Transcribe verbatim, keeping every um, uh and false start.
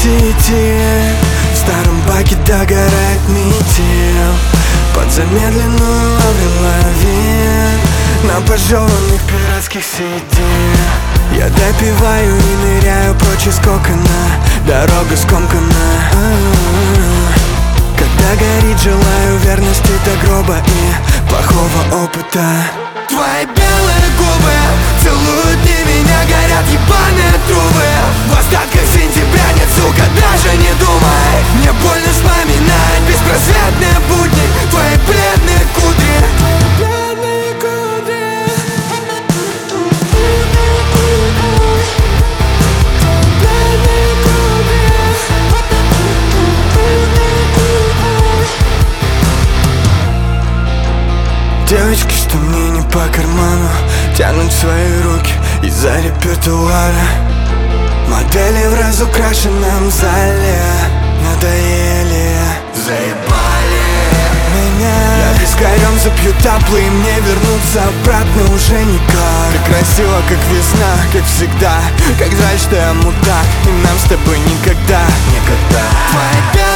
сети. В старом баке догорает метель под замедленную Аврил Лавин на пожеванных пиратских сиденьях. Я допиваю и ныряю прочь из кокона. Дорога скомкана. Когда горит, желаю верности до гроба и плохого опыта. Твои белые губы целуют не меня, горят ебаные трубы. В остатках сентября нет, сука, даже не думай. Мне больно вспоминать беспросветные будни, твои бледные кудри. Бледные кудри. Бледные кудри. Девочки, что мне не по карману, тянут свои руки из-за репертуара. Модели в разукрашенном зале надоели, заебали меня. Я вискарем запью таплы, и мне вернуться обратно уже никак. Ты красива, как весна, как всегда. Как жаль, что я мудак, и нам с тобой никогда, никогда. Твои